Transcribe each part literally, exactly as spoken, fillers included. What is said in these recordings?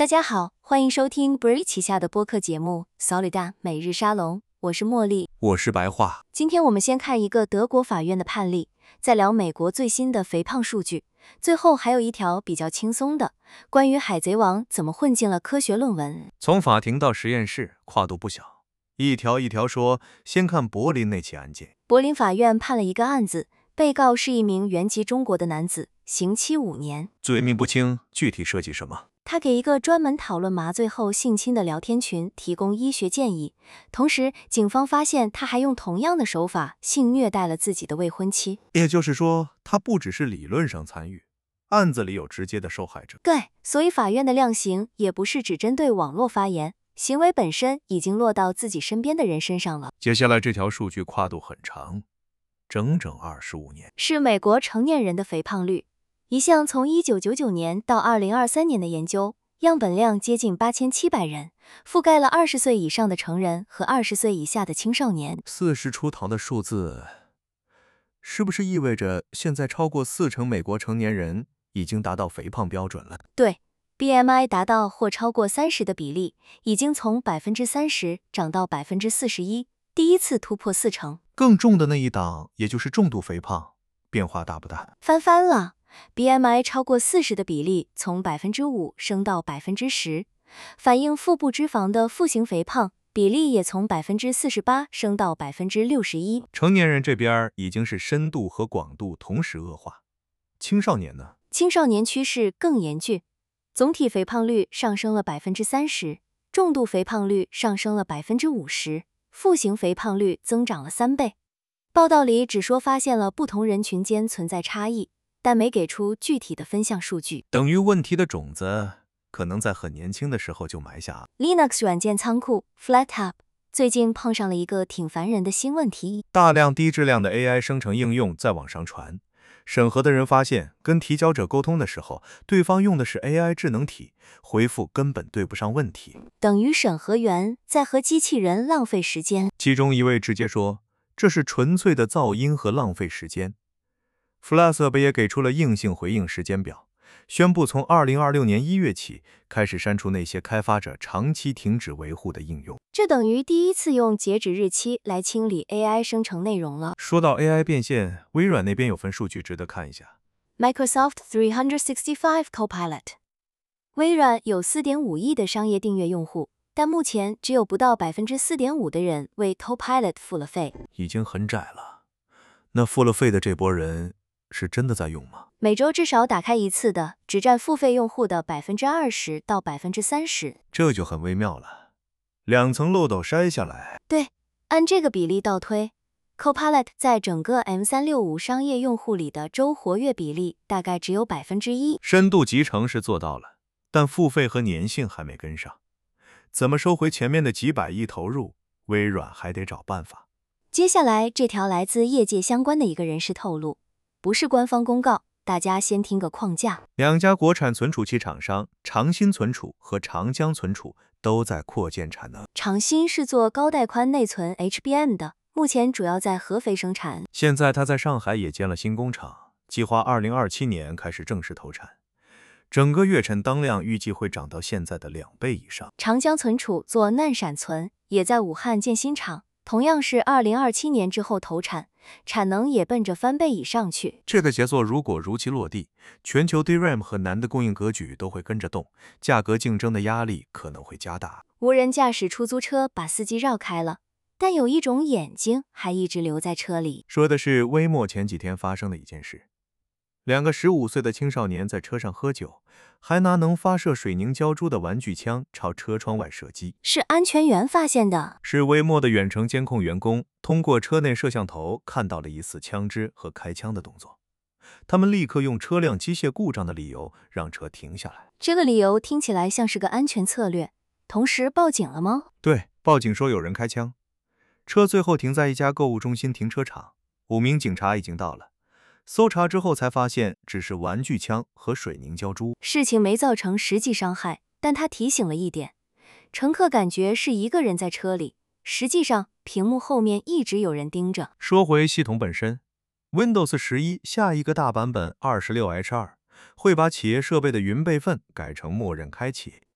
大家好，欢迎收听 Bree 旗下的播客节目 Solida 每日沙龙，我是茉莉， 我是白话。 今天我们先看一个德国法院的判例，再聊美国最新的肥胖数据，最后还有一条比较轻松的，关于海贼王怎么混进了科学论文。 从法庭到实验室，跨度不小。一条一条说，先看柏林那起案件。 柏林法院判了一个案子，被告是一名原籍中国的男子，刑期五年。 罪名不清，具体涉及什么？ 他给一个专门讨论麻醉后性侵的聊天群提供医学建议，同时警方发现他还用同样的手法性虐待了自己的未婚妻。 也就是说，他不只是理论上参与，案子里有直接的受害者。 对，所以法院的量刑也不是只针对网络发言，行为本身已经落到自己身边的人身上了。 接下来这条数据跨度很长，整整二十五年， 是美国成年人的肥胖率。一项从一九九九年到二零二三年的研究，样本量接近八千七百人，覆盖了二十岁以上的成人和二十岁以下的青少年。 四十出头的数字，是不是意味着现在超过四成美国成年人已经达到肥胖标准了？ 对。B M I 达到或超过三十的比例已经从 百分之三十 涨到 百分之四十一， 第一次突破四成。 更重的那一档，也就是重度肥胖，变化大不大？ 翻番了。B M I 超过四十的比例从 百分之五 升到 百分之十， 反映腹部脂肪的腹型肥胖比例也从 百分之四十八 升到 百分之六十一。 成年人这边已经是深度和广度同时恶化，青少年呢？ 青少年趋势更严峻，总体肥胖率上升了 百分之三十， 重度肥胖率上升了 百分之五十， 腹型肥胖率增长了三倍。报道里只说发现了不同人群间存在差异，但没给出具体的分项数据， 等于问题的种子可能在很年轻的时候就埋下。 Linux 软件仓库 FlatHub 最近碰上了一个挺烦人的新问题， 大量低质量的 A I 生成应用在网上传，审核的人发现跟提交者沟通的时候，对方用的是 A I 智能体，回复根本对不上问题， 等于审核员在和机器人浪费时间。 其中一位直接说，这是纯粹的噪音和浪费时间。FlatHub 也给出了硬性回应时间表，宣布从二零二六年一月起开始删除那些开发者长期停止维护的应用。 这等于第一次用截止日期来清理 A I 生成内容了。 说到 A I 变现，微软那边有份数据值得看一下。 Microsoft 三百六十五 Copilot， 微软有 四点五亿的商业订阅用户，但目前只有不到 百分之四点五 的人为 Copilot 付了费， 已经很窄了。那付了费的这波人是真的在用吗？ 每周至少打开一次的，只占付费用户的 百分之二十 到 百分之三十， 这就很微妙了。两层漏斗筛下来， 对，按这个比例倒推， Copilot 在整个 M 三六五 商业用户里的周活跃比例大概只有 百分之一。 深度集成是做到了，但付费和粘性还没跟上，怎么收回前面的几百亿投入，微软还得找办法。 接下来这条来自业界相关的一个人士透露，不是官方公告，大家先听个框架。 两家国产存储器厂商长鑫存储和长江存储都在扩建产能。 长鑫是做高带宽内存 H B M 的，目前主要在合肥生产。 现在他在上海也建了新工厂，计划二零二七年开始正式投产，整个月产当量预计会涨到现在的两倍以上。 长江存储做难闪存，也在武汉建新厂，同样是二零二七年之后投产，产能也奔着翻倍以上去。 这个协作如果如期落地，全球 D RAM 和 N A N D 供应格局都会跟着动，价格竞争的压力可能会加大。 无人驾驶出租车把司机绕开了，但有一种眼睛还一直留在车里。 说的是微末前几天发生的一件事，两个十五岁的青少年在车上喝酒，还拿能发射水凝胶珠的玩具枪朝车窗外射击， 是安全员发现的。 是微末的远程监控员工通过车内摄像头看到了疑似枪支和开枪的动作，他们立刻用车辆机械故障的理由让车停下来。 这个理由听起来像是个安全策略，同时报警了吗？ 对，报警说有人开枪。车最后停在一家购物中心停车场，五名警察已经到了，搜查之后才发现只是玩具枪和水凝胶珠。 事情没造成实际伤害，但他提醒了一点，乘客感觉是一个人在车里，实际上屏幕后面一直有人盯着。 说回系统本身， Windows 十一下一个大版本 二十六 H 二 会把企业设备的云备份改成默认开启。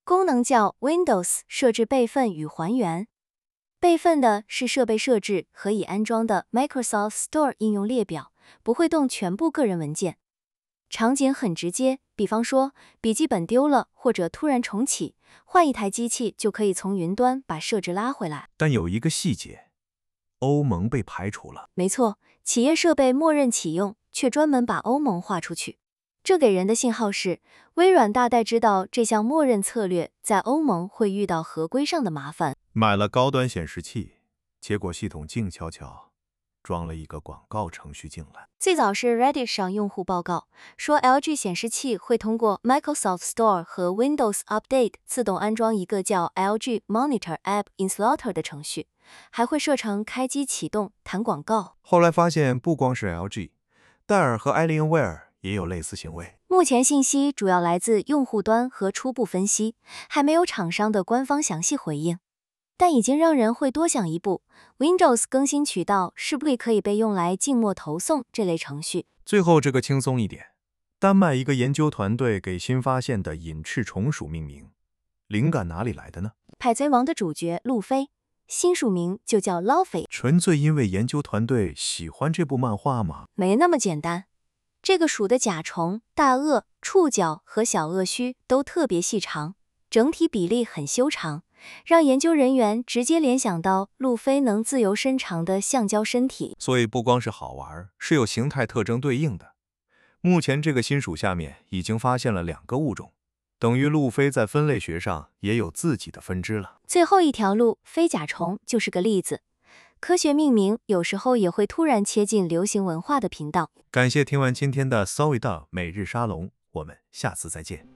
功能叫 Windows 设置备份与还原。备份的是设备设置和已安装的 Microsoft Store 应用列表，不会动全部个人文件。场景很直接，比方说笔记本丢了或者突然重启，换一台机器就可以从云端把设置拉回来。 但有一个细节，欧盟被排除了。 没错，企业设备默认启用，却专门把欧盟划出去。这给人的信号是，微软大概知道这项默认策略在欧盟会遇到合规上的麻烦。 买了高端显示器，结果系统静悄悄装了一个广告程序进来。 最早是 Reddit 上用户报告说 L G 显示器会通过 Microsoft Store 和 Windows Update 自动安装一个叫 L G Monitor App Installer 的程序，还会设成开机启动、弹广告。 后来发现不光是 L G， 戴尔和 Alienware 也有类似行为。 目前信息主要来自用户端和初步分析，还没有厂商的官方详细回应。但已经让人会多想一步， Windows 更新渠道是不是可以被用来静默投送这类程序？ 最后这个轻松一点，丹麦一个研究团队给新发现的隐翅虫属命名，灵感哪里来的呢？ 海贼王的主角路飞，新属名就叫 Luffy。 纯粹因为研究团队喜欢这部漫画吗？ 没那么简单。这个属的甲虫、大鳄、触角和小鳄须都特别细长，整体比例很修长，让研究人员直接联想到路飞能自由伸长的橡胶身体。 所以不光是好玩，是有形态特征对应的。目前这个新属下面已经发现了两个物种，等于路飞在分类学上也有自己的分支了。 最后一条路飞甲虫就是个例子。科学命名有时候也会突然切进流行文化的频道。 感谢听完今天的搜一道每日沙龙，我们下次再见。